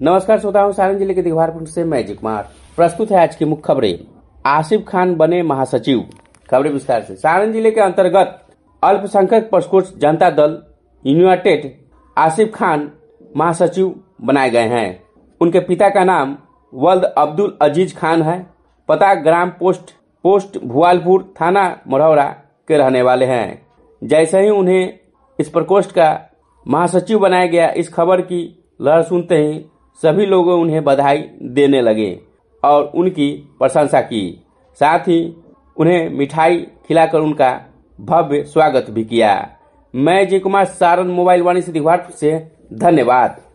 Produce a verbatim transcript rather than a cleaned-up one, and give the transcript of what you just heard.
नमस्कार श्रोताओं, सारण जिले के दिघवारपुर से मैं अजय कुमार प्रस्तुत है आज की मुख्य खबरें। आसिफ खान बने महासचिव। खबरें विस्तार से। सारण जिले के अंतर्गत अल्पसंख्यक प्रकोष्ठ जनता दल यूनाइटेड आसिफ खान महासचिव बनाए गए हैं। उनके पिता का नाम वल्द अब्दुल अजीज खान है। पता ग्राम पोस्ट पोस्ट भुआलपुर, थाना मढ़ौरा के रहने वाले हैं। जैसे ही उन्हें इस प्रकोष्ठ का महासचिव बनाया गया, इस खबर की लहर सुनते ही सभी लोग उन्हें बधाई देने लगे और उनकी प्रशंसा की। साथ ही उन्हें मिठाई खिलाकर उनका भव्य स्वागत भी किया। मैं अजय कुमार, सारण मोबाइल वाणी से दिघवारपुर से, धन्यवाद।